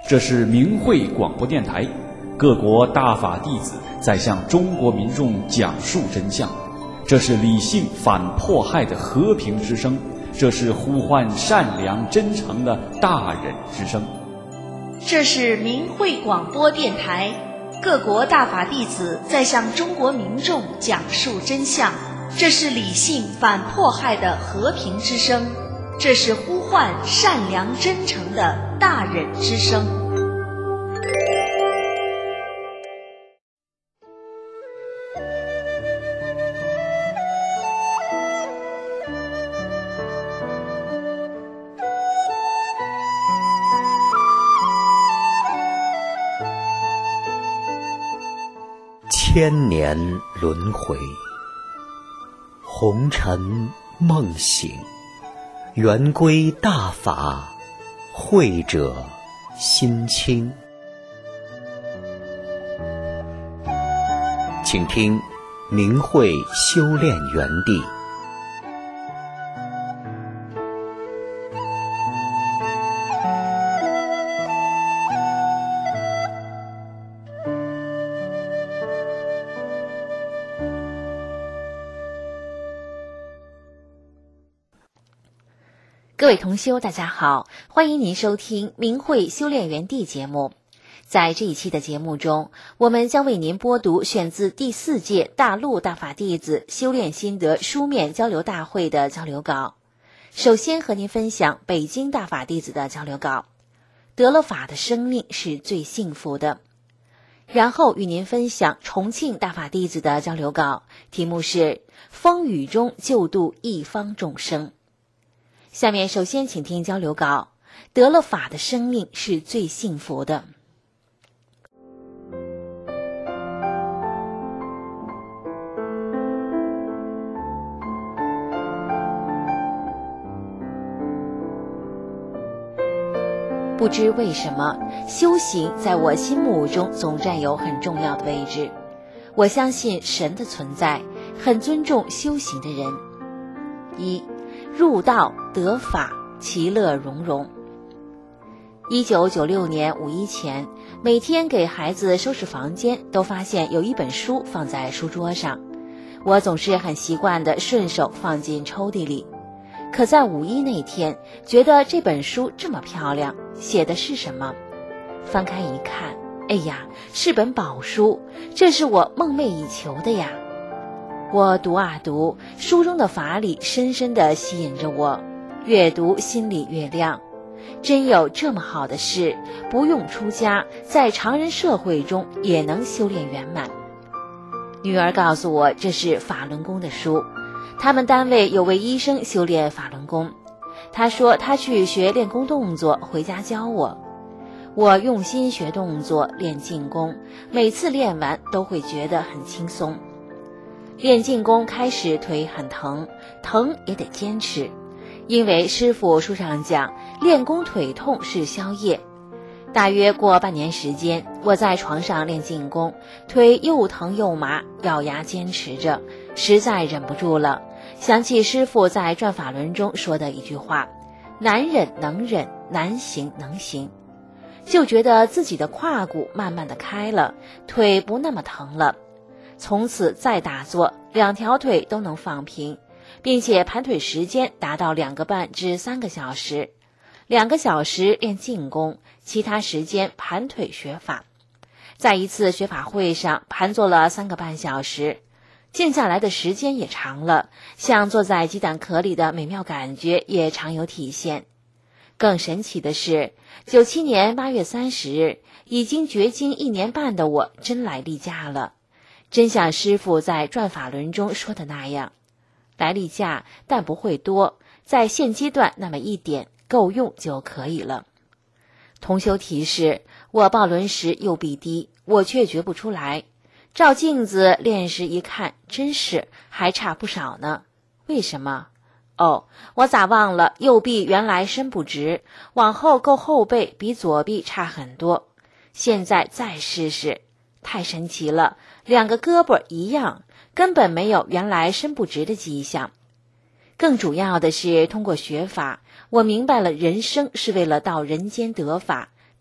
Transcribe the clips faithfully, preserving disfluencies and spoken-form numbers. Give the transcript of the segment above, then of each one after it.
这是明慧广播电台，各国大法弟子在向中国民众讲述真相。这是理性反迫害的和平之声，这是呼唤善良真诚的大忍之声。 这是明慧广播电台，各国大法弟子在向中国民众讲述真相。这是理性反迫害的和平之声，这是呼唤善良真诚的大忍之声。 千年轮回，红尘梦醒，圆归大法，慧者心清。请听明慧修炼园地。 各位同修大家好，欢迎您收听明慧修炼园地节目。在这一期的节目中，我们将为您播读选自第四届大陆大法弟子修炼心得书面交流大会的交流稿。首先和您分享北京大法弟子的交流稿，得了法的生命是最幸福的。然后与您分享重庆大法弟子的交流稿，题目是风雨中救度一方众生。下面首先请听交流稿，得了法的生命是最幸福的。不知为什么，修行在我心目中总占有很重要的位置。我相信神的存在，很尊重修行的人。一入道得法，其乐融融。一九九六年五一前，每天给孩子收拾房间，都发现有一本书放在书桌上，我总是很习惯地顺手放进抽屉里。可在五一那天，觉得这本书这么漂亮，写的是什么？翻开一看，哎呀，是本宝书，这是我梦寐以求的呀。我读啊读，书中的法理深深地吸引着我，越读心里越亮。真有这么好的事，不用出家，在常人社会中也能修炼圆满。女儿告诉我这是法轮功的书，他们单位有位医生修炼法轮功，她说她去学练功动作，回家教我。我用心学动作，练静功，每次练完都会觉得很轻松。练静功开始腿很疼，疼也得坚持，因为师父书上讲，练功腿痛是消业。大约过半年时间，我在床上练静功，腿又疼又麻，咬牙坚持着，实在忍不住了，想起师父在转法轮中说的一句话，难忍能忍，难行能行，就觉得自己的胯骨慢慢的开了，腿不那么疼了。从此再打坐，两条腿都能放平，并且盘腿时间达到两个半至三个小时，两个小时练静功，其他时间盘腿学法。在一次学法会上盘坐了三个半小时，静下来的时间也长了，像坐在鸡蛋壳里的美妙感觉也常有体现。更神奇的是，九七年八月三十日，已经绝经一年半的我真来例假了。真像师父在转法轮中说的那样，来例假但不会多，在现阶段那么一点够用就可以了。同修提示，我抱轮时右臂低，我却觉不出来，照镜子练时一看，真是还差不少呢。为什么？哦，我咋忘了右臂原来伸不直，往后够后背比左臂差很多。现在再试试，太神奇了，两个胳膊一样，根本没有原来伸不直的迹象。更主要的是，通过学法，我明白了人生是为了到人间得法，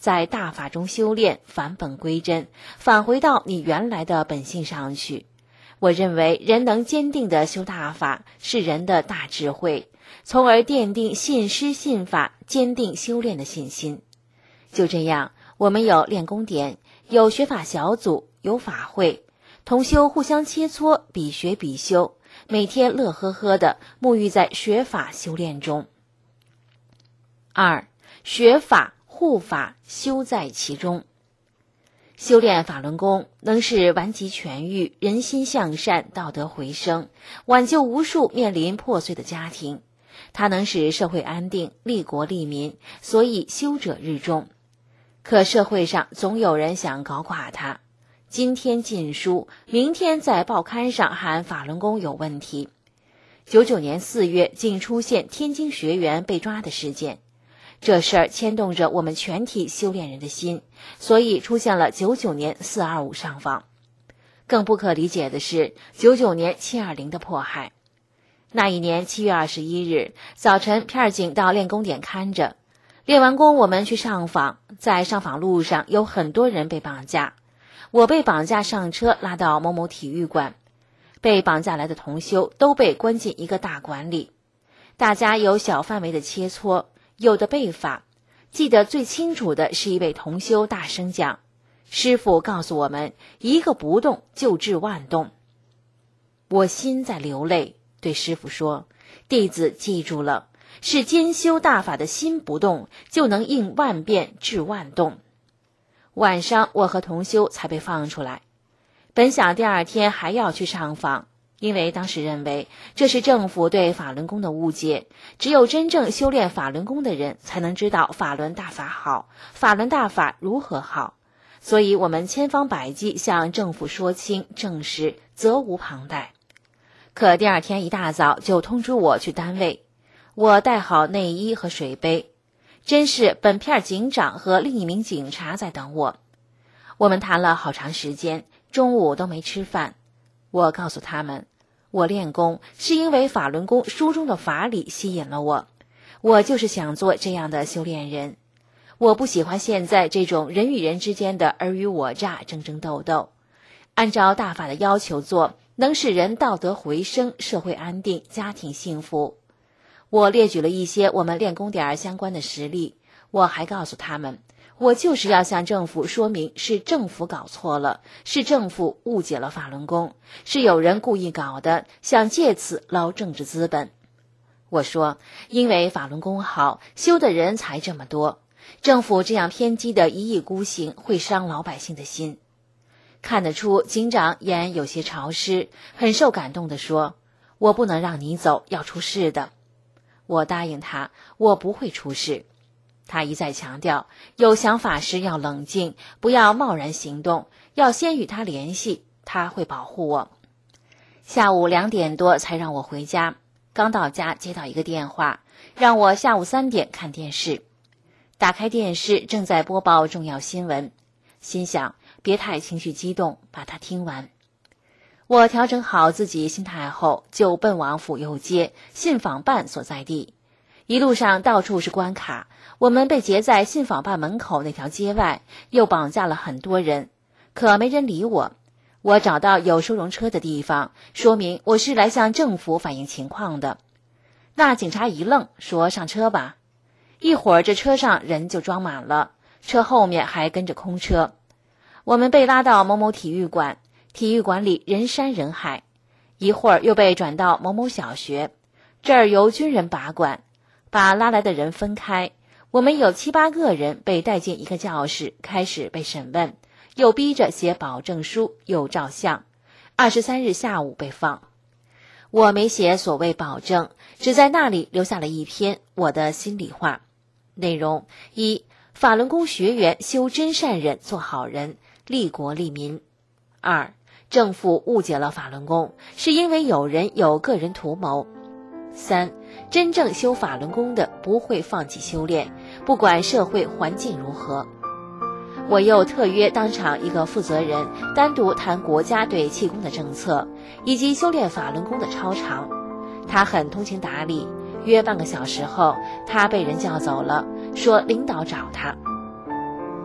在大法中修炼，返本归真，返回到你原来的本性上去。我认为人能坚定地修大法，是人的大智慧，从而奠定信师信法，坚定修炼的信心。就这样，我们有练功点，有学法小组，有法会，同修互相切磋，比学比修，每天乐呵呵地沐浴在学法修炼中。二、学法护法，修在其中。修炼法轮功能使顽疾痊愈，人心向善，道德回升，挽救无数面临破碎的家庭。它能使社会安定，利国利民，所以修者日众。可社会上总有人想搞垮它，今天禁书，明天在报刊上喊法轮功有问题。九九年四月竟出现天津学员被抓的事件，这事儿牵动着我们全体修炼人的心，所以出现了九九年四二五上访。更不可理解的是九九年七二零的迫害。那一年七月二十一日早晨，片儿警到练功点看着，练完功我们去上访，在上访路上有很多人被绑架，我被绑架上车拉到某某体育馆，被绑架来的同修都被关进一个大馆里，大家有小范围的切磋，有的背法。记得最清楚的是一位同修大声讲，师父告诉我们，一个不动就治万动。我心在流泪，对师父说，弟子记住了，是兼修大法的心不动，就能应万变治万动。晚上我和同修才被放出来，本想第二天还要去上访，因为当时认为这是政府对法轮功的误解，只有真正修炼法轮功的人才能知道法轮大法好，法轮大法如何好，所以我们千方百计向政府说清证实，责无旁贷。可第二天一大早就通知我去单位，我带好内衣和水杯，真是本片警长和另一名警察在等我。我们谈了好长时间，中午都没吃饭。我告诉他们，我练功是因为法轮功书中的法理吸引了我，我就是想做这样的修炼人。我不喜欢现在这种人与人之间的尔虞我诈，争争斗斗。按照大法的要求做，能使人道德回升，社会安定，家庭幸福。我列举了一些我们练功点相关的实例，我还告诉他们，我就是要向政府说明是政府搞错了，是政府误解了法轮功，是有人故意搞的，想借此捞政治资本。我说，因为法轮功好，修的人才这么多，政府这样偏激的一意孤行会伤老百姓的心。看得出警长眼有些潮湿，很受感动地说，我不能让你走，要出事的。我答应他，我不会出事。他一再强调，有想法时要冷静，不要贸然行动，要先与他联系，他会保护我。下午两点多才让我回家，刚到家接到一个电话，让我下午三点看电视。打开电视，正在播报重要新闻，心想别太情绪激动，把它听完。我调整好自己心态后，就奔往府右街信访办所在地。一路上到处是关卡，我们被截在信访办门口那条街外，又绑架了很多人，可没人理我。我找到有收容车的地方，说明我是来向政府反映情况的。那警察一愣，说上车吧。一会儿这车上人就装满了，车后面还跟着空车。我们被拉到某某体育馆，体育馆里人山人海，一会儿又被转到某某小学，这儿由军人把管，把拉来的人分开。我们有七八个人被带进一个教室，开始被审问，又逼着写保证书，又照相。二十三日下午被放。我没写所谓保证，只在那里留下了一篇我的心里话。内容：一、法轮功学员修真善忍，做好人，利国利民。二、政府误解了法轮功，是因为有人有个人图谋。三、真正修法轮功的不会放弃修炼，不管社会环境如何。我又特约当场一个负责人，单独谈国家对气功的政策，以及修炼法轮功的超常。他很通情达理，约半个小时后，他被人叫走了，说领导找他。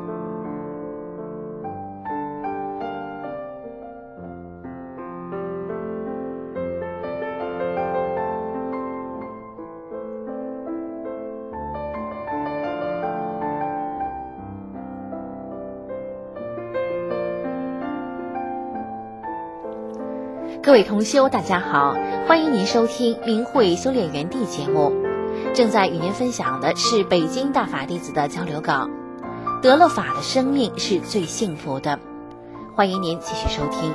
各位同修大家好，欢迎您收听明慧修炼园地节目。正在与您分享的是北京大法弟子的交流稿，得了法的生命是最幸福的。欢迎您继续收听。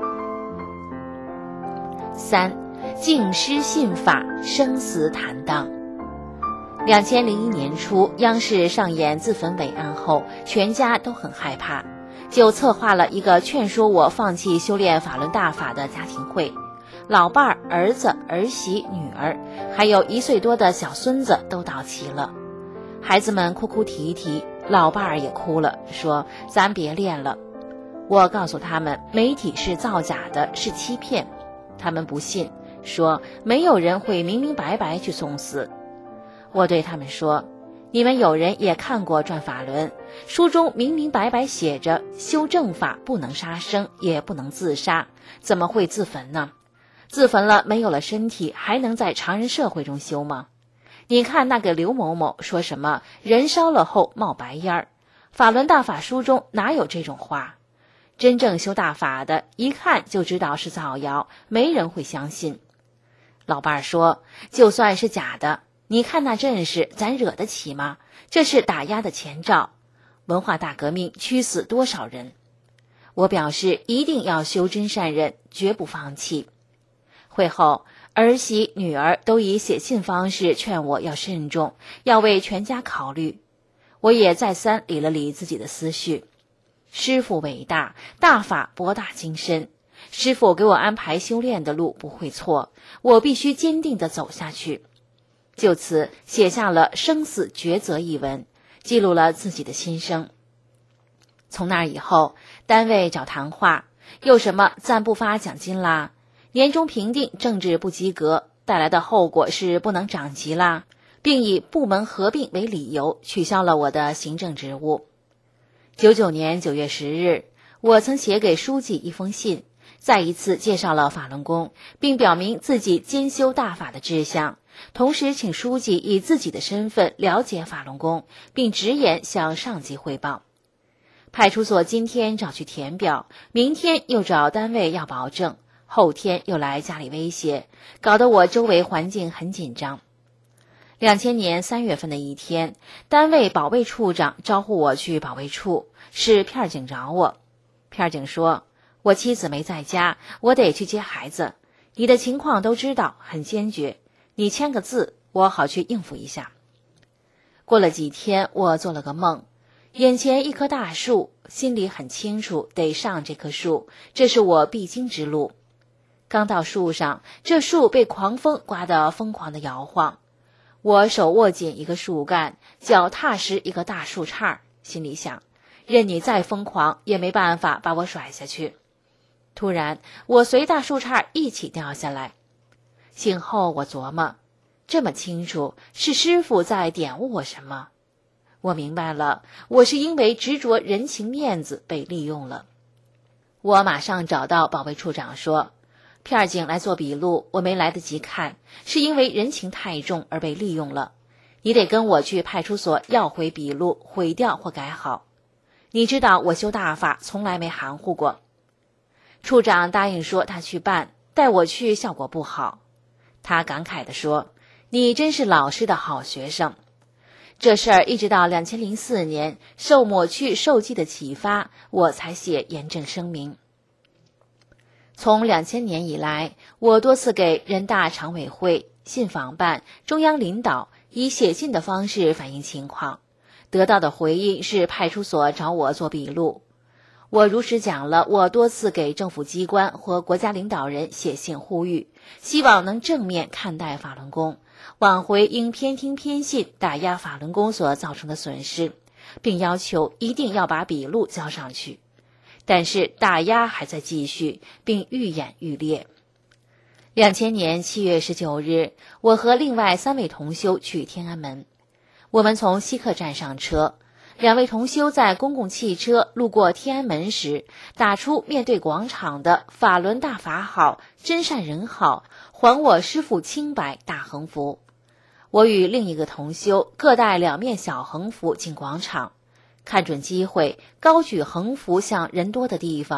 三，敬师信法，生死坦荡。两千零一年初，央视上演自焚伟案后，全家都很害怕，就策划了一个劝说我放弃修炼法轮大法的家庭会。老伴儿、儿子、儿媳、女儿，还有一岁多的小孙子都到齐了。孩子们哭哭啼啼，老伴儿也哭了，说咱别练了。我告诉他们，媒体是造假的，是欺骗。他们不信，说没有人会明明白白去送死。我对他们说，你们有人也看过《转法轮》，书中明明白白写着，修正法不能杀生，也不能自杀，怎么会自焚呢？自焚了，没有了身体，还能在常人社会中修吗？你看那个刘某某说什么人烧了后冒白烟儿，法轮大法书中哪有这种话？真正修大法的，一看就知道是造谣，没人会相信。老伴儿说，就算是假的，你看那阵势，咱惹得起吗？这是打压的前兆。文化大革命驱死多少人？我表示一定要修真善忍，绝不放弃。会后，儿媳、女儿都以写信方式劝我要慎重，要为全家考虑。我也再三理了理自己的思绪。师父伟大，大法博大精深，师父给我安排修炼的路不会错，我必须坚定地走下去。就此写下了《生死抉择》一文，记录了自己的心声。从那以后，单位找谈话，又什么暂不发奖金啦，年终评定政治不及格，带来的后果是不能长级啦，并以部门合并为理由取消了我的行政职务。九九年九月十日，我曾写给书记一封信，再一次介绍了法轮功，并表明自己兼修大法的志向，同时请书记以自己的身份了解法轮功，并直言向上级汇报。派出所今天找去填表，明天又找单位要保证，后天又来家里威胁，搞得我周围环境很紧张。两千年三月份的一天，单位保卫处长招呼我去保卫处，是片儿警找我。片儿警说，我妻子没在家，我得去接孩子，你的情况都知道，很坚决，你签个字，我好去应付一下。过了几天，我做了个梦，眼前一棵大树，心里很清楚得上这棵树，这是我必经之路。刚到树上，这树被狂风刮得疯狂地摇晃，我手握紧一个树干，脚踏实一个大树杈，心里想，任你再疯狂也没办法把我甩下去。突然，我随大树杈一起掉下来。醒后我琢磨，这么清楚，是师父在点悟我什么？我明白了，我是因为执着人情面子被利用了。我马上找到保卫处长说，片儿警来做笔录，我没来得及看，是因为人情太重而被利用了。你得跟我去派出所要回笔录，毁掉或改好。你知道我修大法从来没含糊过。处长答应说他去办，带我去效果不好。他感慨地说，你真是老师的好学生。这事儿一直到两千零四年，受抹去受记的启发，我才写严正声明。从两千年以来，我多次给人大常委会、信访办、中央领导以写信的方式反映情况，得到的回应是派出所找我做笔录。我如实讲了我多次给政府机关或国家领导人写信呼吁，希望能正面看待法轮功，挽回因偏听偏信打压法轮功所造成的损失，并要求一定要把笔录交上去。但是打压还在继续，并愈演愈烈。两千年七月十九日，我和另外三位同修去天安门。我们从西客站上车，两位同修在公共汽车路过天安门时，打出面对广场的法轮大法好，真善人好，还我师父清白大横幅。我与另一个同修各带两面小横幅进广场，看准机会，高举横幅向人多的地方，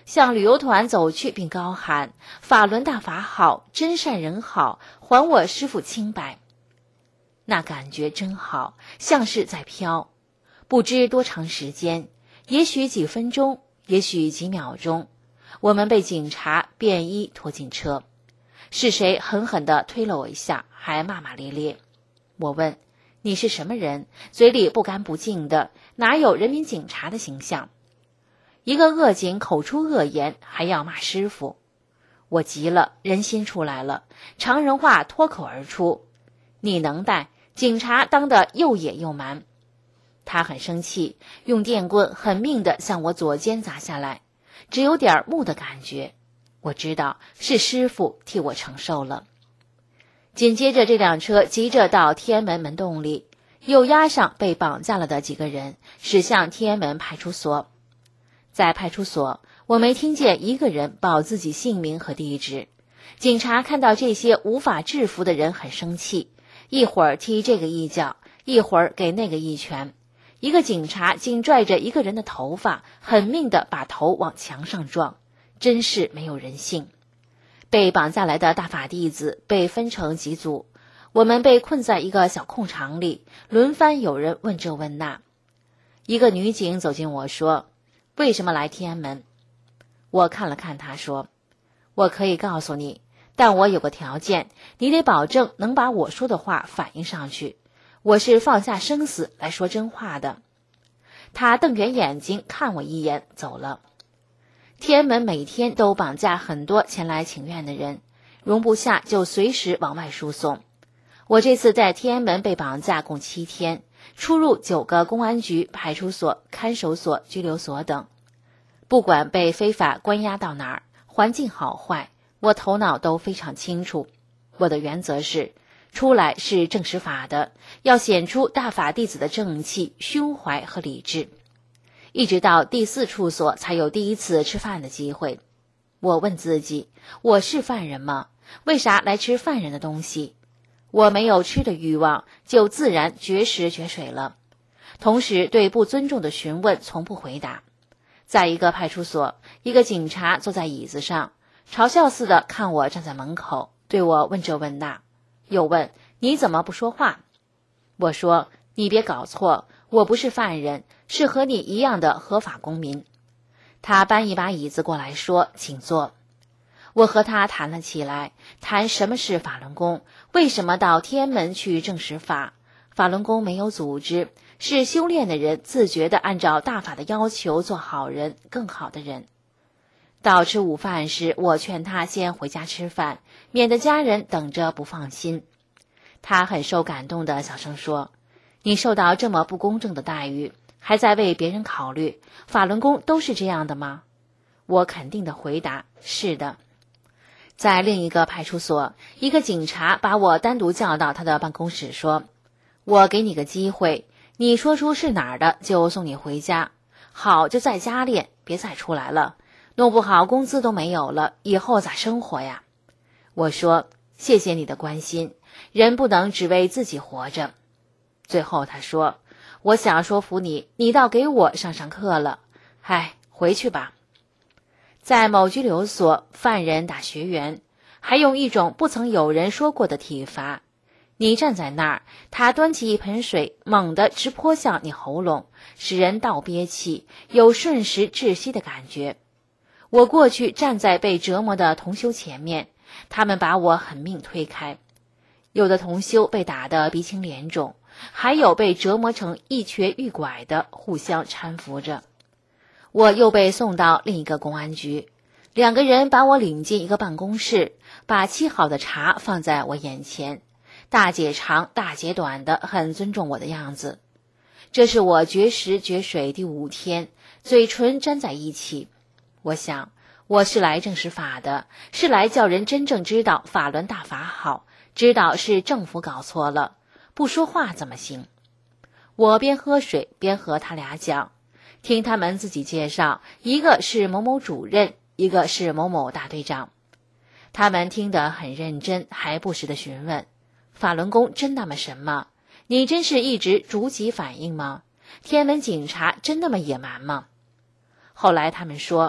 向旅游团走去，并高喊法轮大法好，真善人好，还我师父清白。那感觉真好，像是在飘。不知多长时间，也许几分钟，也许几秒钟，我们被警察便衣拖进车。是谁狠狠地推了我一下，还骂骂咧咧。我问，你是什么人？嘴里不干不净的，哪有人民警察的形象？一个恶警口出恶言，还要骂师傅。我急了，人心出来了，常人话脱口而出，你能耐，警察当得又野又蛮。他很生气，用电棍狠命地向我左肩砸下来，只有点木的感觉。我知道是师傅替我承受了。紧接着这辆车急着到天安门门洞里，又押上被绑架了的几个人，驶向天安门派出所。在派出所，我没听见一个人报自己姓名和地址。警察看到这些无法制服的人很生气，一会儿踢这个一脚，一会儿给那个一拳。一个警察竟拽着一个人的头发，狠命地把头往墙上撞，真是没有人性。被绑架来的大法弟子被分成几组，我们被困在一个小空场里，轮番有人问这问那。一个女警走近我说，为什么来天安门？我看了看她说，我可以告诉你，但我有个条件，你得保证能把我说的话反映上去。我是放下生死来说真话的。她瞪圆眼睛看我一眼，走了。天安门每天都绑架很多前来请愿的人，容不下就随时往外输送。我这次在天安门被绑架共七天，出入九个公安局、派出所、看守所、拘留所等。不管被非法关押到哪儿，环境好坏，我头脑都非常清楚。我的原则是，出来是正实法的，要显出大法弟子的正气、胸怀和理智。一直到第四处所才有第一次吃饭的机会。我问自己，我是犯人吗？为啥来吃犯人的东西？我没有吃的欲望，就自然绝食绝水了。同时对不尊重的询问从不回答。在一个派出所，一个警察坐在椅子上，嘲笑似的看我站在门口，对我问这问那，又问你怎么不说话？我说，你别搞错，我不是犯人，是和你一样的合法公民。他搬一把椅子过来说，请坐。我和他谈了起来，谈什么是法轮功，为什么到天安门去证实法。法轮功没有组织，是修炼的人自觉地按照大法的要求做好人，更好的人。到吃午饭时，我劝他先回家吃饭，免得家人等着不放心。他很受感动的小声说，你受到这么不公正的待遇，还在为别人考虑，法轮功都是这样的吗？我肯定地回答，是的。在另一个派出所，一个警察把我单独叫到他的办公室说，我给你个机会，你说出是哪儿的就送你回家，好就在家练，别再出来了，弄不好工资都没有了，以后咋生活呀？我说，谢谢你的关心，人不能只为自己活着。最后他说，我想说服你，你倒给我上上课了，唉，回去吧。在某拘留所，犯人打学员，还用一种不曾有人说过的体罚。你站在那儿，他端起一盆水，猛地直泼向你喉咙，使人倒憋气，有瞬时窒息的感觉。我过去站在被折磨的同修前面，他们把我狠命推开。有的同修被打得鼻青脸肿，还有被折磨成一瘸一拐的，互相搀扶着。我又被送到另一个公安局，两个人把我领进一个办公室，把沏好的茶放在我眼前，大姐长大姐短的，很尊重我的样子。这是我绝食绝水第五天，嘴唇粘在一起。我想，我是来证实法的，是来叫人真正知道法轮大法好，知道是政府搞错了，不说话怎么行？我边喝水边和他俩讲，听他们自己介绍，一个是某某主任，一个是某某大队长。他们听得很认真，还不时地询问，法轮功真那么神吗？你真是一直逐级反应吗？天安门警察真那么野蛮吗？后来他们说，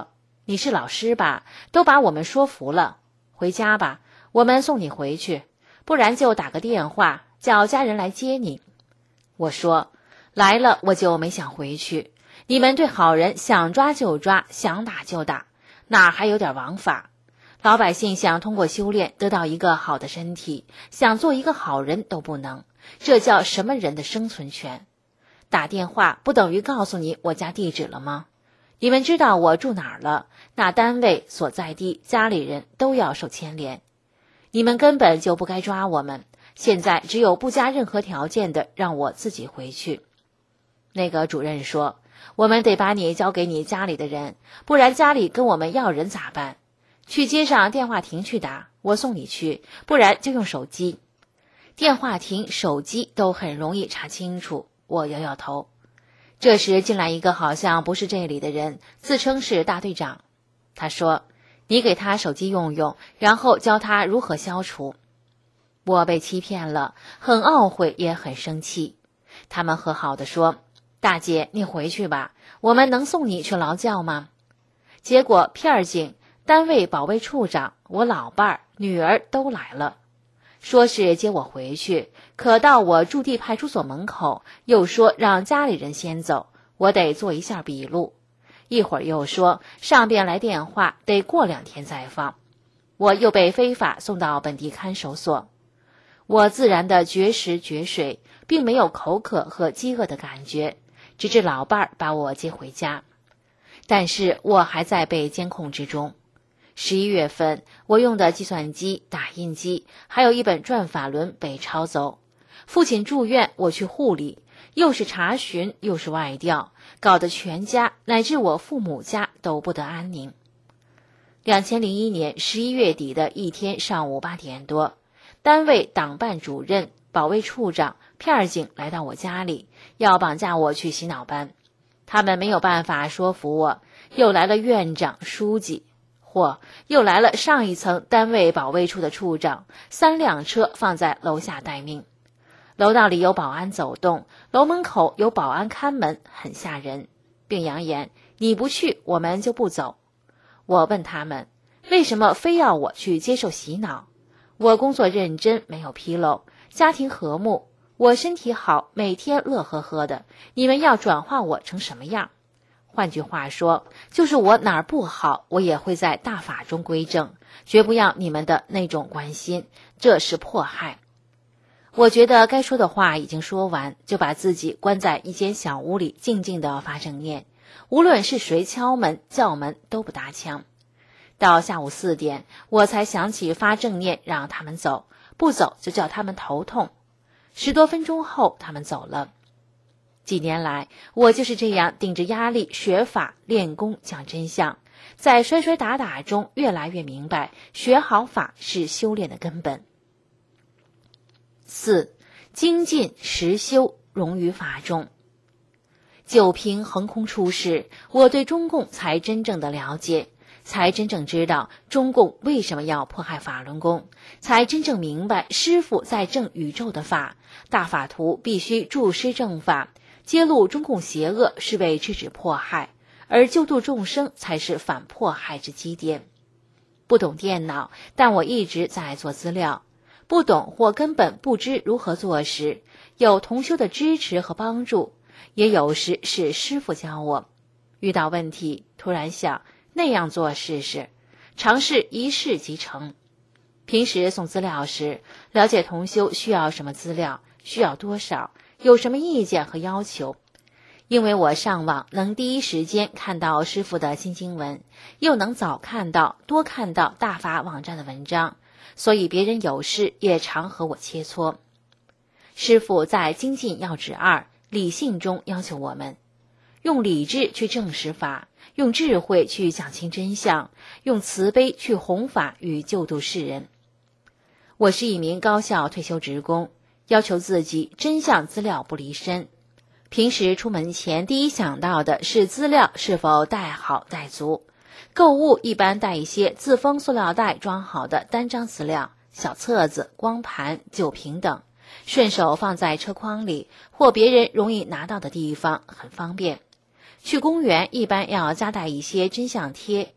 你是老师吧？都把我们说服了。回家吧，我们送你回去，不然就打个电话，叫家人来接你。我说，来了我就没想回去。你们对好人想抓就抓，想打就打，哪还有点王法？老百姓想通过修炼得到一个好的身体，想做一个好人都不能，这叫什么人的生存权？打电话不等于告诉你我家地址了吗？你们知道我住哪儿了，那单位所在地家里人都要受牵连。你们根本就不该抓我们，现在只有不加任何条件的让我自己回去。那个主任说，我们得把你交给你家里的人，不然家里跟我们要人咋办？去街上电话亭去打，我送你去，不然就用手机。电话亭、手机都很容易查清楚。我摇摇头。这时进来一个好像不是这里的人，自称是大队长。他说，你给他手机用用，然后教他如何消除。我被欺骗了，很懊悔也很生气。他们和好地说，大姐你回去吧，我们能送你去劳教吗？结果片儿警、单位保卫处长、我老伴儿、女儿都来了，说是接我回去，可到我驻地派出所门口，又说让家里人先走，我得做一下笔录。一会儿又说上边来电话，得过两天再放。我又被非法送到本地看守所。我自然的绝食绝水，并没有口渴和饥饿的感觉，直至老伴儿把我接回家。但是我还在被监控之中。十一月份，我用的计算机、打印机，还有一本转法轮被抄走。父亲住院，我去护理，又是查询，又是外调，搞得全家乃至我父母家都不得安宁。两千零一年十一月底的一天上午八点多，单位党办主任、保卫处长、片儿警来到我家里，要绑架我去洗脑班。他们没有办法说服我，又来了院长、书记，嚯，又来了上一层单位保卫处的处长，三辆车放在楼下待命。楼道里有保安走动，楼门口有保安看门，很吓人，并扬言你不去我们就不走。我问他们，为什么非要我去接受洗脑？我工作认真，没有纰漏，家庭和睦，我身体好，每天乐呵呵的，你们要转化我成什么样？换句话说，就是我哪儿不好，我也会在大法中归正，绝不要你们的那种关心，这是迫害。我觉得该说的话已经说完，就把自己关在一间小屋里，静静地发正念，无论是谁敲门叫门都不搭腔。到下午四点，我才想起发正念让他们走，不走就叫他们头痛。十多分钟后，他们走了。几年来，我就是这样顶着压力学法、练功、讲真相，在摔摔打打中越来越明白，学好法是修炼的根本。四、精进实修，融于法中。就凭横空出世，我对中共才真正的了解，才真正知道中共为什么要迫害法轮功，才真正明白师父在正宇宙的法，大法徒必须注师正法，揭露中共邪恶是为制止迫害，而救度众生才是反迫害之基点。不懂电脑，但我一直在做资料。不懂或根本不知如何做时，有同修的支持和帮助，也有时是师父教我。遇到问题，突然想那样做试试，尝试一试即成。平时送资料时，了解同修需要什么资料，需要多少，有什么意见和要求。因为我上网能第一时间看到师父的新经文，又能早看到、多看到大法网站的文章，所以别人有事也常和我切磋。师父在精进要旨二理性中要求我们用理智去证实法，用智慧去讲清真相，用慈悲去弘法与救度世人。我是一名高校退休职工，要求自己真相资料不离身。平时出门前第一想到的是资料是否带好带足。购物一般带一些自封塑料袋装好的单张资料、小册子、光盘、酒瓶等，顺手放在车筐里或别人容易拿到的地方，很方便。去公园一般要夹带一些真相贴，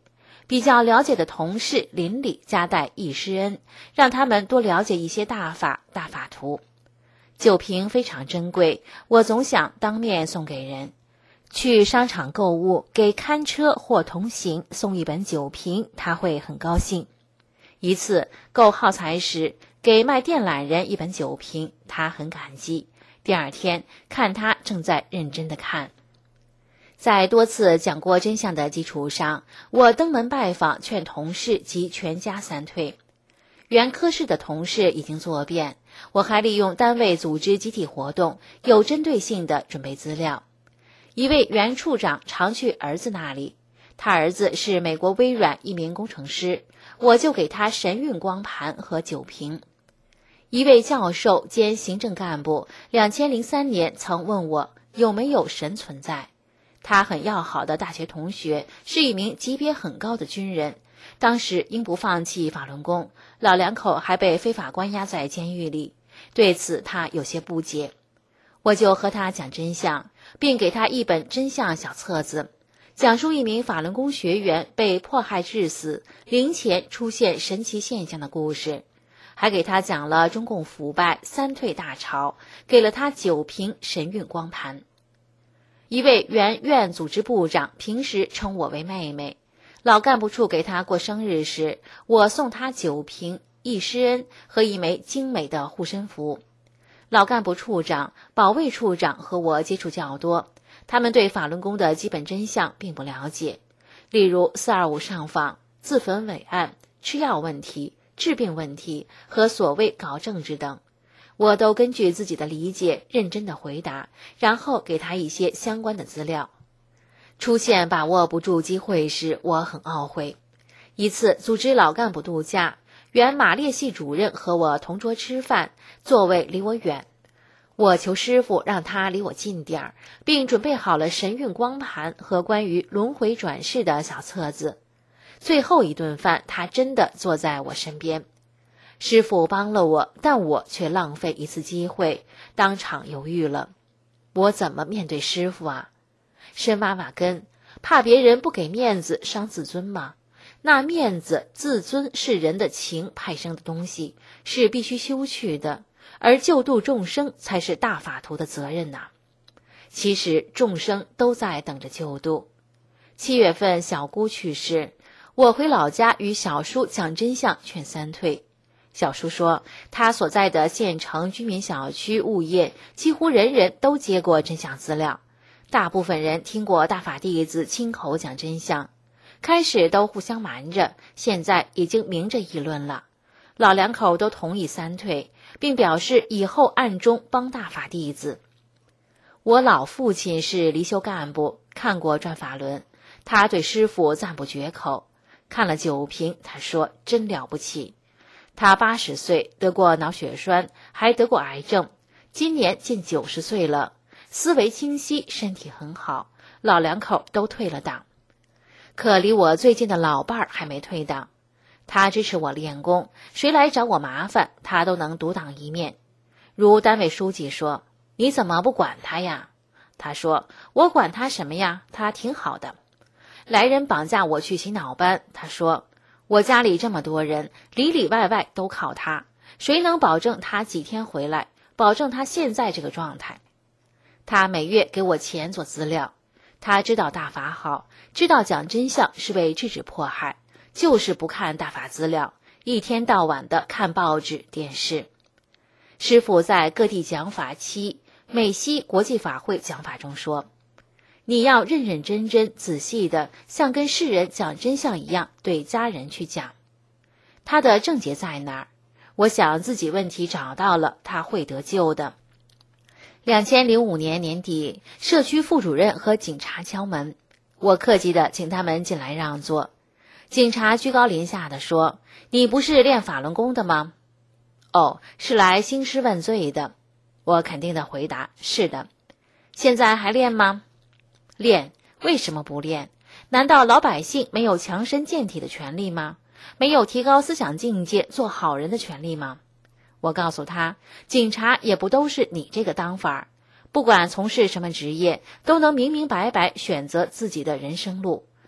比较了解的同事邻里加带一施恩，让他们多了解一些大法大法图。酒瓶非常珍贵，我总想当面送给人。去商场购物，给看车或同行送一本酒瓶，他会很高兴。一次购耗材时，给卖电缆人一本酒瓶，他很感激。第二天看他正在认真地看。在多次讲过真相的基础上，我登门拜访，劝同事及全家散退。原科室的同事已经作变，我还利用单位组织集体活动，有针对性地准备资料。一位原处长常去儿子那里，他儿子是美国微软一名工程师，我就给他神韵光盘和酒瓶。一位教授兼行政干部两千零三年曾问我有没有神存在。他很要好的大学同学是一名级别很高的军人，当时因不放弃法轮功，老两口还被非法关押在监狱里，对此他有些不解。我就和他讲真相，并给他一本真相小册子，讲述一名法轮功学员被迫害致死，灵前出现神奇现象的故事，还给他讲了中共腐败三退大潮，给了他酒瓶神韵光盘。一位原院组织部长平时称我为妹妹，老干部处给他过生日时，我送他酒瓶、一施恩和一枚精美的护身符。老干部处长、保卫处长和我接触较多，他们对法轮功的基本真相并不了解，例如四二五上访、自焚伟案、吃药问题、治病问题和所谓搞政治等。我都根据自己的理解认真的回答，然后给他一些相关的资料。出现把握不住机会时，我很懊悔。一次组织老干部度假，原马列系主任和我同桌吃饭，座位离我远。我求师傅让他离我近点儿，并准备好了神韵光盘和关于轮回转世的小册子。最后一顿饭，他真的坐在我身边。师傅帮了我，但我却浪费一次机会，当场犹豫了。我怎么面对师傅啊？深挖挖根，怕别人不给面子伤自尊吗？那面子、自尊是人的情派生的东西，是必须修去的，而救度众生才是大法图的责任呐。其实众生都在等着救度。七月份小姑去世，我回老家与小叔讲真相，劝三退。小叔说，他所在的县城居民小区物业几乎人人都接过真相资料，大部分人听过大法弟子亲口讲真相，开始都互相瞒着，现在已经明着议论了。老两口都同意三退，并表示以后暗中帮大法弟子。我老父亲是离休干部，看过转法轮，他对师父赞不绝口。看了酒瓶，他说真了不起。他八十岁，得过脑血栓，还得过癌症，今年近九十岁了，思维清晰，身体很好，老两口都退了党。可离我最近的老伴儿还没退党，他支持我练功，谁来找我麻烦，他都能独当一面。如单位书记说，你怎么不管他呀？他说，我管他什么呀，他挺好的。来人绑架我去洗脑班，他说，我家里这么多人，里里外外都靠他，谁能保证他几天回来，保证他现在这个状态？他每月给我钱做资料，他知道大法好，知道讲真相是为制止迫害，就是不看大法资料，一天到晚的看报纸电视。师父在各地讲法期美西国际法会讲法中说，你要认认真真仔细的像跟世人讲真相一样对家人去讲。他的症结在哪儿？我想自己问题找到了，他会得救的。两千零五年年底，社区副主任和警察敲门，我客气的请他们进来让座。警察居高临下的说，你不是练法轮功的吗？哦，是来兴师问罪的。我肯定的回答，是的。现在还练吗？练，为什么不练？难道老百姓没有强身健体的权利吗？没有提高思想境界做好人的权利吗？我告诉他，警察也不都是你这个当法，不管从事什么职业，都能明明白白选择自己的人生路，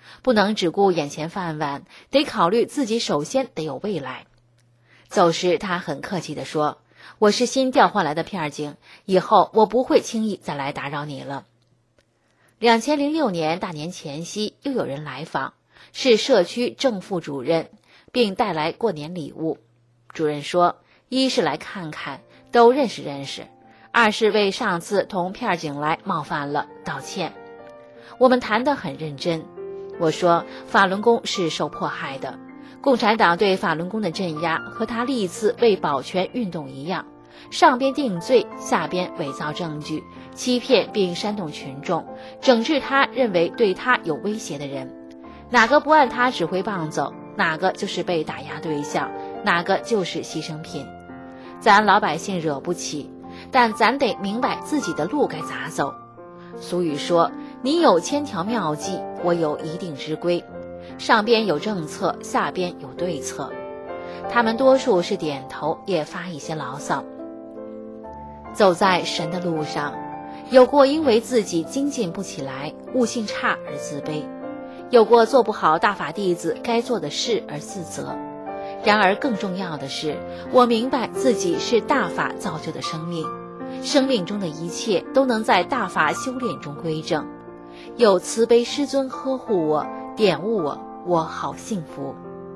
不能只顾眼前饭碗，得考虑自己首先得有未来。走时他很客气地说，我是新调换来的片警，以后我不会轻易再来打扰你了。两千零六年大年前夕，又有人来访，是社区正副主任，并带来过年礼物。主任说，一是来看看，都认识认识；二是为上次同片警来冒犯了道歉。我们谈得很认真，我说法轮功是受迫害的，共产党对法轮功的镇压和他历次为保全运动一样，上边定罪，下边伪造证据，欺骗并煽动群众，整治他认为对他有威胁的人。哪个不按他指挥棒走，哪个就是被打压对象，哪个就是牺牲品。咱老百姓惹不起，但咱得明白自己的路该咋走。俗语说，你有千条妙计，我有一定之规，上边有政策，下边有对策。他们多数是点头，也发一些牢骚。走在神的路上，有过因为自己精进不起来，悟性差而自卑，有过做不好大法弟子该做的事而自责。然而更重要的是，我明白自己是大法造就的生命，生命中的一切都能在大法修炼中归正。有慈悲师尊呵护我，点悟我，我好幸福。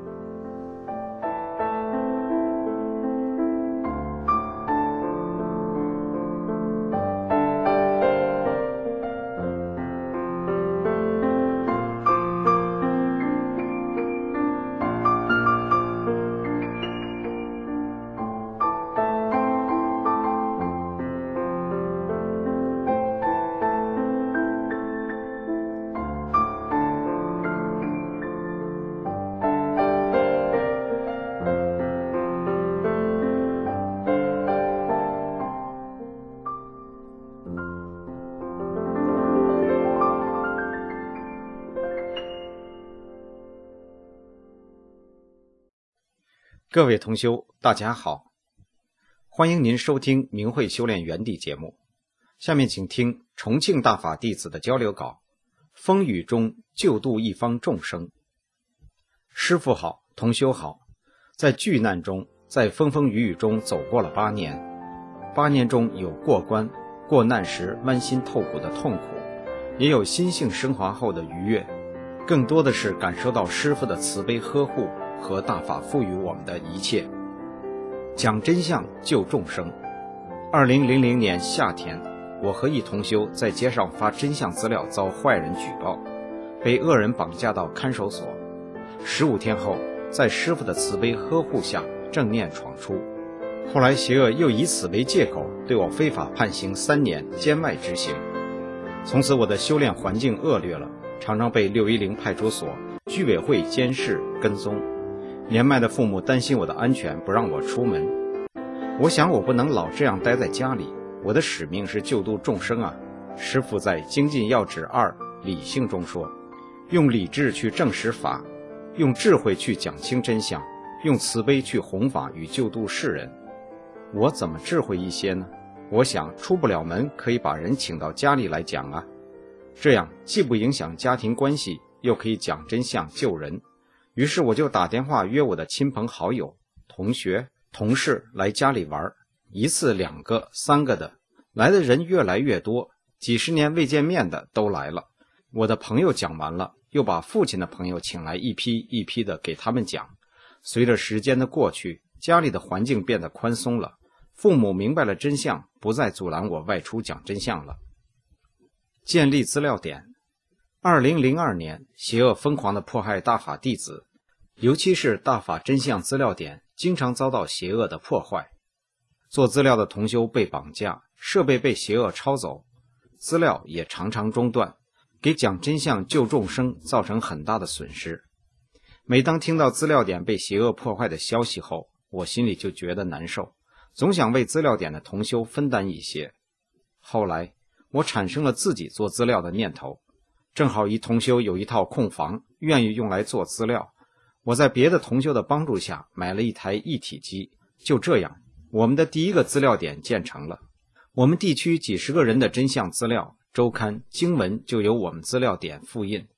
各位同修，大家好，欢迎您收听明慧修炼园地节目。下面请听重庆大法弟子的交流稿，风雨中救度一方众生。师父好，同修好，在巨难中，在风风雨雨中走过了八年，八年中有过关过难时剜心透骨的痛苦，也有心性升华后的愉悦，更多的是感受到师父的慈悲呵护和大法赋予我们的一切。讲真相救众生。二零零零年夏天，我和一同修在街上发真相资料遭坏人举报，被恶人绑架到看守所。十五天后，在师父的慈悲呵护下，正念闯出。后来邪恶又以此为借口，对我非法判刑三年，监外执行。从此我的修炼环境恶劣了，常常被六一零派出所、居委会监视跟踪。年迈的父母担心我的安全，不让我出门。我想我不能老这样待在家里，我的使命是救度众生啊。师父在《精进要旨二理性》中说，用理智去证实法，用智慧去讲清真相，用慈悲去弘法与救度世人。我怎么智慧一些呢？我想出不了门，可以把人请到家里来讲啊，这样既不影响家庭关系，又可以讲真相救人。于是我就打电话约我的亲朋好友、同学、同事来家里玩，一次两个三个的，来的人越来越多，几十年未见面的都来了。我的朋友讲完了，又把父亲的朋友请来，一批一批的给他们讲。随着时间的过去，家里的环境变得宽松了，父母明白了真相，不再阻拦我外出讲真相了。建立资料点。二零零二年，邪恶疯狂地迫害大法弟子，尤其是大法真相资料点经常遭到邪恶的破坏。做资料的同修被绑架，设备被邪恶抄走，资料也常常中断，给讲真相救众生造成很大的损失。每当听到资料点被邪恶破坏的消息后，我心里就觉得难受，总想为资料点的同修分担一些。后来我产生了自己做资料的念头，正好一同修有一套空房，愿意用来做资料。我在别的同修的帮助下买了一台一体机，就这样，我们的第一个资料点建成了。我们地区几十个人的真相资料、周刊、经文就由我们资料点复印，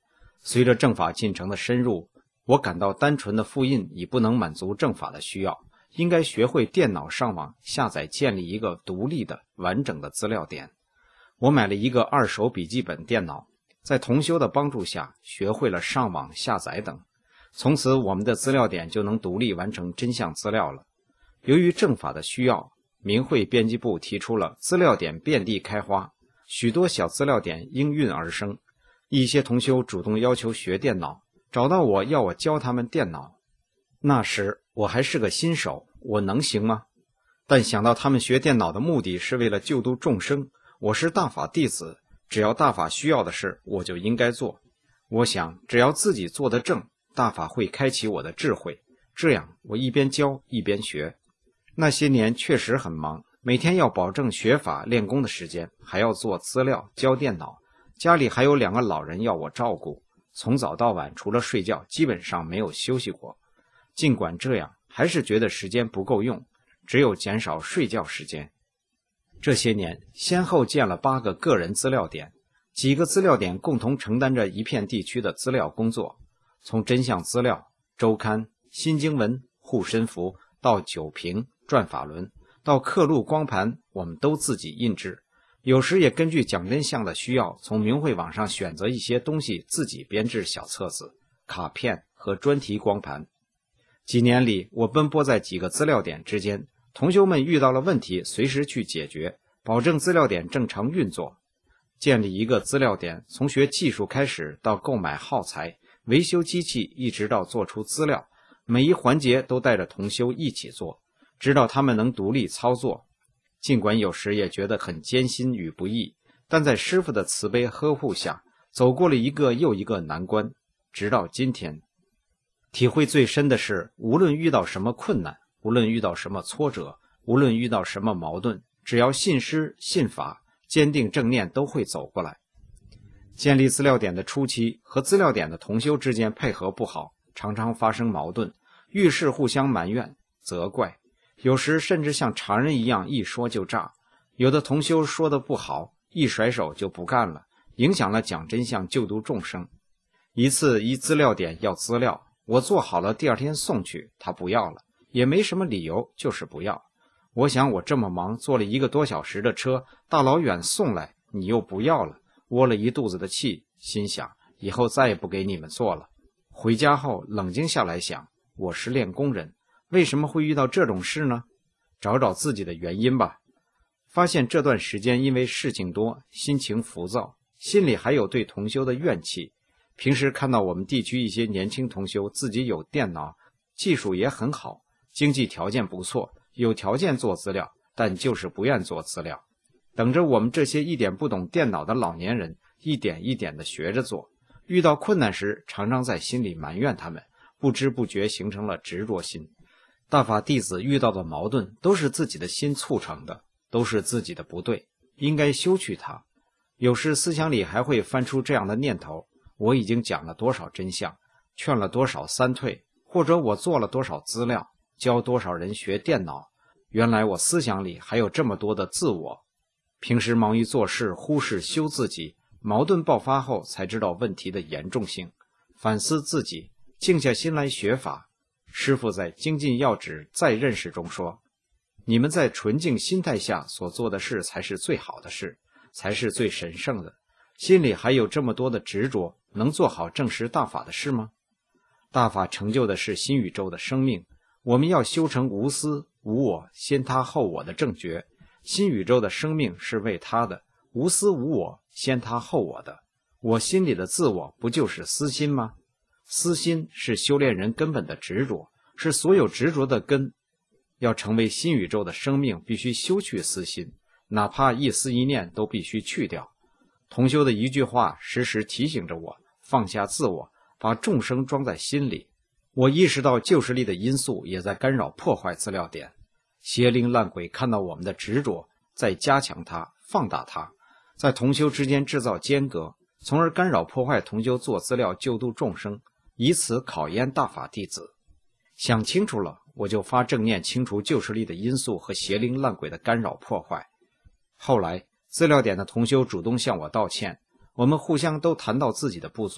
随着政法进程的深入，我感到单纯的复印已不能满足政法的需要，应该学会电脑上网下载建立一个独立的完整的资料点。我买了一个二手笔记本电脑，在同修的帮助下学会了上网下载等，从此我们的资料点就能独立完成真相资料了。由于政法的需要，明慧编辑部提出了资料点遍地开花，许多小资料点应运而生。一些同修主动要求学电脑，找到我要我教他们电脑。那时我还是个新手，我能行吗？但想到他们学电脑的目的是为了救度众生，我是大法弟子，只要大法需要的事我就应该做。我想只要自己做得正，大法会开启我的智慧，这样我一边教一边学。那些年确实很忙，每天要保证学法练功的时间，还要做资料教电脑，家里还有两个老人要我照顾，从早到晚除了睡觉基本上没有休息过。尽管这样，还是觉得时间不够用，只有减少睡觉时间。这些年先后建了八个个人资料点，几个资料点共同承担着一片地区的资料工作，从真相资料、周刊、新经文、护身符到九评、转法轮，到刻录光盘，我们都自己印制，有时也根据讲真相的需要，从明慧网上选择一些东西自己编制小册子、卡片和专题光盘。几年里，我奔波在几个资料点之间，同修们遇到了问题随时去解决，保证资料点正常运作。建立一个资料点，从学技术开始到购买耗材、维修机器，一直到做出资料，每一环节都带着同修一起做，直到他们能独立操作。尽管有时也觉得很艰辛与不易，但在师父的慈悲呵护下，走过了一个又一个难关，直到今天。体会最深的是，无论遇到什么困难，无论遇到什么挫折，无论遇到什么矛盾，只要信师信法，坚定正念，都会走过来。建立资料点的初期，和资料点的同修之间配合不好，常常发生矛盾，遇事互相埋怨责怪，有时甚至像常人一样一说就炸。有的同修说的不好，一甩手就不干了，影响了讲真相救度众生。一次一资料点要资料，我做好了第二天送去，他不要了，也没什么理由，就是不要。我想我这么忙，坐了一个多小时的车大老远送来，你又不要了，窝了一肚子的气，心想以后再也不给你们做了。回家后冷静下来想，我是练功人，为什么会遇到这种事呢？找找自己的原因吧。发现这段时间因为事情多，心情浮躁，心里还有对同修的怨气。平时看到我们地区一些年轻同修自己有电脑，技术也很好，经济条件不错，有条件做资料，但就是不愿做资料，等着我们这些一点不懂电脑的老年人一点一点地学着做。遇到困难时，常常在心里埋怨他们，不知不觉形成了执着心。大法弟子遇到的矛盾都是自己的心促成的，都是自己的不对，应该修去它。有时思想里还会翻出这样的念头，我已经讲了多少真相，劝了多少三退，或者我做了多少资料，教多少人学电脑，原来我思想里还有这么多的自我。平时忙于做事，忽视修自己，矛盾爆发后才知道问题的严重性，反思自己，静下心来学法。师父在精进要旨再认识中说，你们在纯净心态下所做的事才是最好的事，才是最神圣的。心里还有这么多的执着，能做好证实大法的事吗？大法成就的是新宇宙的生命，我们要修成无私无我先他后我的正觉。新宇宙的生命是为他的，无私无我先他后我的。我心里的自我不就是私心吗？私心是修炼人根本的执着，是所有执着的根。要成为新宇宙的生命，必须修去私心，哪怕一思一念都必须去掉。同修的一句话时时提醒着我，放下自我，把众生装在心里。我意识到旧势力的因素也在干扰破坏资料点，邪灵烂鬼看到我们的执着，在加强它，放大它，在同修之间制造间隔，从而干扰破坏同修做资料救度众生，以此考验大法弟子。想清楚了，我就发正念清除旧势力的因素和邪灵烂鬼的干扰破坏。后来资料点的同修主动向我道歉，我们互相都谈到自己的不足，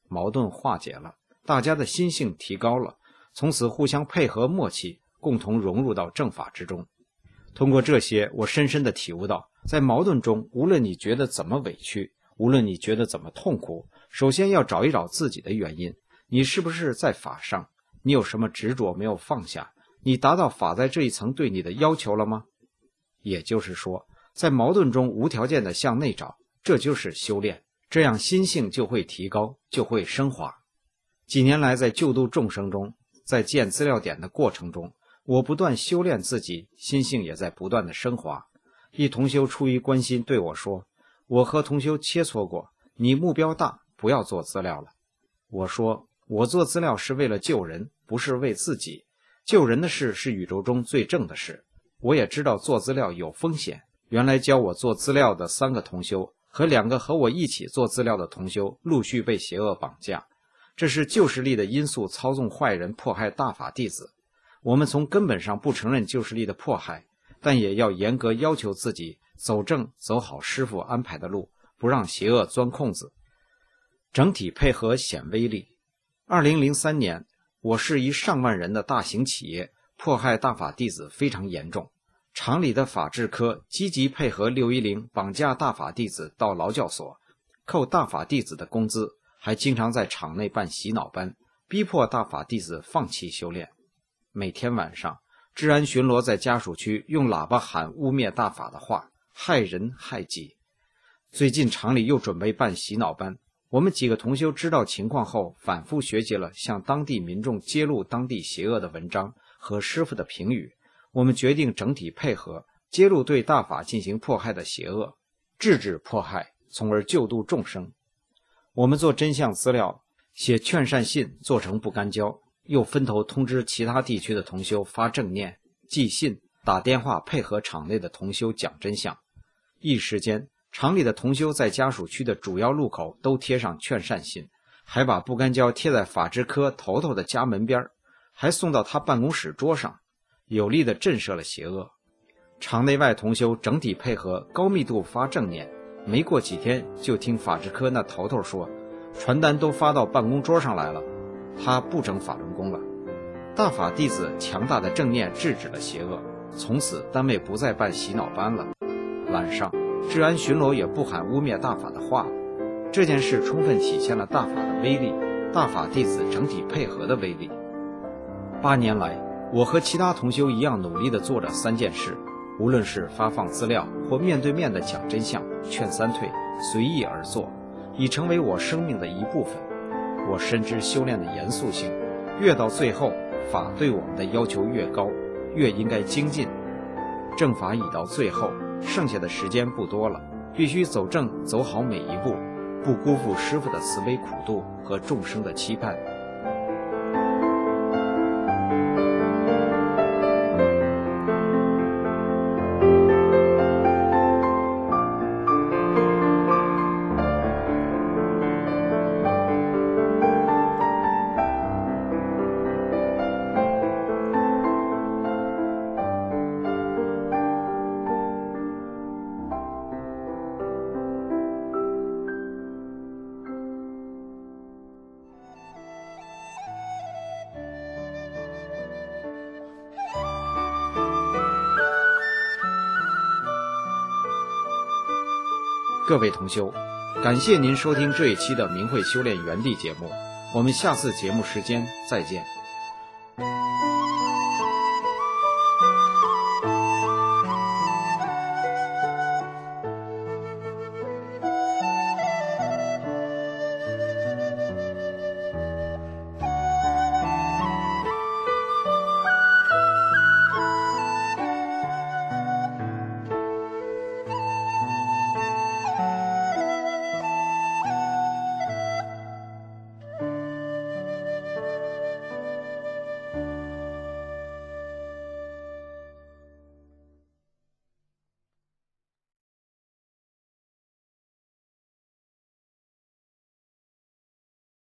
矛盾化解了，大家的心性提高了，从此互相配合默契，共同融入到正法之中。通过这些，我深深地体悟到，在矛盾中，无论你觉得怎么委屈，无论你觉得怎么痛苦，首先要找一找自己的原因，你是不是在法上？你有什么执着没有放下？你达到法在这一层对你的要求了吗？也就是说，在矛盾中无条件地向内找，这就是修炼，这样心性就会提高，就会升华。几年来在救度众生中，在建资料点的过程中，我不断修炼自己，心性也在不断的升华。一同修出于关心对我说，我和同修切磋过，你目标大，不要做资料了。我说，我做资料是为了救人，不是为自己。救人的事是宇宙中最正的事。我也知道做资料有风险，原来教我做资料的三个同修和两个和我一起做资料的同修陆续被邪恶绑架，这是旧势力的因素操纵坏人迫害大法弟子。我们从根本上不承认旧势力的迫害，但也要严格要求自己走正走好师父安排的路，不让邪恶钻空子。整体配合显威力。二零零三年，我市一上万人的大型企业迫害大法弟子非常严重，厂里的法制科积极配合六一零绑架大法弟子到劳教所，扣大法弟子的工资，还经常在厂内办洗脑班，逼迫大法弟子放弃修炼。每天晚上，治安巡逻在家属区用喇叭喊污蔑大法的话，害人害己。最近厂里又准备办洗脑班，我们几个同修知道情况后，反复学习了向当地民众揭露当地邪恶的文章和师父的评语。我们决定整体配合，揭露对大法进行迫害的邪恶，制止迫害，从而救度众生。我们做真相资料，写劝善信做成不干胶，又分头通知其他地区的同修发正念、寄信、打电话配合厂内的同修讲真相。一时间，厂里的同修在家属区的主要路口都贴上劝善信，还把不干胶贴在法制科头头的家门边，还送到他办公室桌上，有力地震慑了邪恶。厂内外同修整体配合，高密度发正念。没过几天，就听法制科那头头说，传单都发到办公桌上来了，他不整法轮功了。大法弟子强大的正念制止了邪恶，从此单位不再办洗脑班了。晚上，治安巡逻也不喊污蔑大法的话了。这件事充分体现了大法的威力，大法弟子整体配合的威力。八年来，我和其他同修一样努力地做着三件事，无论是发放资料或面对面的讲真相、劝三退，随意而做，已成为我生命的一部分。我深知修炼的严肃性，越到最后，法对我们的要求越高，越应该精进。正法已到最后，剩下的时间不多了，必须走正走好每一步，不辜负师父的慈悲苦度和众生的期盼。各位同修，感谢您收听这一期的明慧修炼园地节目，我们下次节目时间再见。